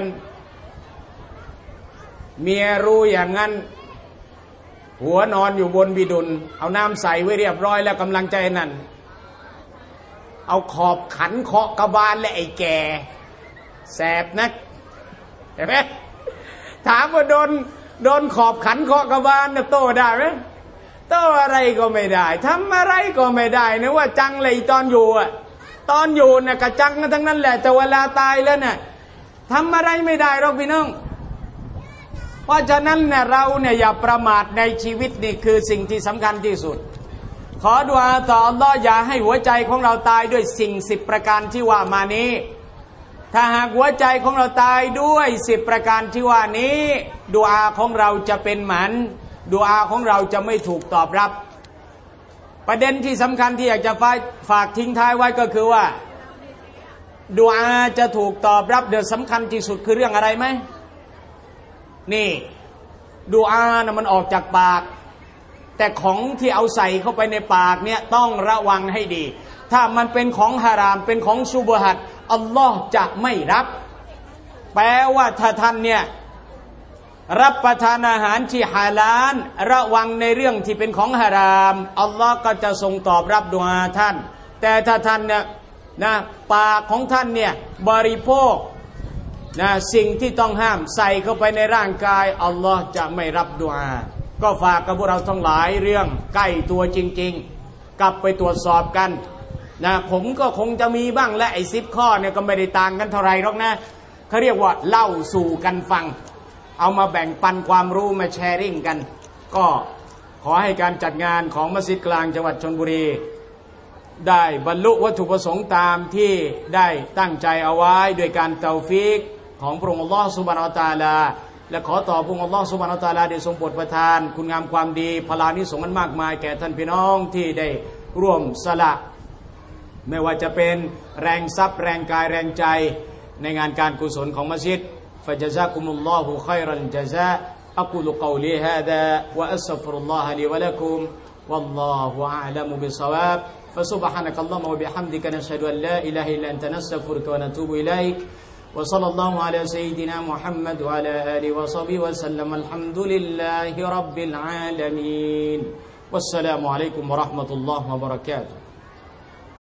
เมียรู้อย่างนั้นหัวนอนอยู่บนบิดุลเอาน้ำใส่ไว้เรียบร้อยแล้วกำลังใจนั่นเอาขอบขันเคาะกระบาลและไอ้แก่แสบนักเห็นไหมถามว่าโดนขอบขันเคาะกระบาลโต้ได้ไหมโต้อะไรก็ไม่ได้ทำอะไรก็ไม่ได้นะว่าจังเลยตอนอยู่อ่ะตอนอยู่น่ะกระจังกันทั้งนั้นแหละแต่เวลาตายแล้วน่ะทำอะไรไม่ได้หรอกพี่น้องเพราะฉะนั้นเนี่ยเราเนี่ยอย่าประมาทในชีวิตนี่คือสิ่งที่สำคัญที่สุดขอดุอาต่ออัลลอฮ์อย่าให้หัวใจของเราตายด้วยสิ่ง10ประการที่ว่ามานี้ถ้าหากหัวใจของเราตายด้วย10ประการที่ว่านี้ดุอาของเราจะเป็นหมันดุอาของเราจะไม่ถูกตอบรับประเด็นที่สำคัญที่อยากจะฝากทิ้งท้ายไว้ก็คือว่าดุอาจะถูกตอบรับเดี๋ยวสำคัญที่สุดคือเรื่องอะไรไหมนี่ดุอานะมันออกจากปากแต่ของที่เอาใส่เข้าไปในปากเนี่ยต้องระวังให้ดีถ้ามันเป็นของฮารามเป็นของซุบฮัตอัลลอฮ์จะไม่รับแปลว่าถ้าท่านเนี่ยรับประทานอาหารที่ฮาลาลระวังในเรื่องที่เป็นของฮารามอัลลอฮ์ก็จะทรงตอบรับดุอาท่านแต่ถ้าท่านเนี่ยนะปากของท่านเนี่ยบริโภคนะสิ่งที่ต้องห้ามใส่เข้าไปในร่างกายอัลลอฮ์จะไม่รับดุอาก็ฝากกับพวกเราทั้งหลายเรื่องใกล้ตัวจริงๆกลับไปตรวจสอบกันนะผมก็คงจะมีบ้างและไอ้10 ข้อเนี่ยก็ไม่ได้ต่างกันเท่าไหร่หรอกนะเขาเรียกว่าเล่าสู่กันฟังเอามาแบ่งปันความรู้มาแชร์ริ่งกันก็ขอให้การจัดงานของมัสยิดกลางจังหวัดชลบุรีได้บรรลุวัตถุประสงค์ตามที่ได้ตั้งใจเอาไว้โดยการเตาฟิกของพระองค์อัลลอฮฺซุบฮานะฮูวะตะอาลาและขอต่อพระองค์อัลลอฮฺซุบฮานะฮูวะตะอาลาได้ทรงโปรดประทานคุณงามความดีพลานิสงส์อันมากมายแก่ท่านพี่น้องที่ได้ร่วมสละไม่ว่าจะเป็นแรงทรัพย์แรงกายแรงใจในงานการกุศลของมัสยิดฟะญะซากุมุลลอฮุค็อยรัลญะซาอะกูลุกอลีฮาซาวะอัสตัฆฟิรุลลอฮะลีวะละกุมวัลลอฮุอะลัมุบิศศอวาบفسبحانك اللهم وبحمدك نشهد أن لا إله إلا أنت نستغفرك ونتوب إليك وصلى الله على سيدنا محمد وعلى آله وصحبه وسلم الحمد لله رب العالمين والسلام عليكم ورحمة الله وبركاته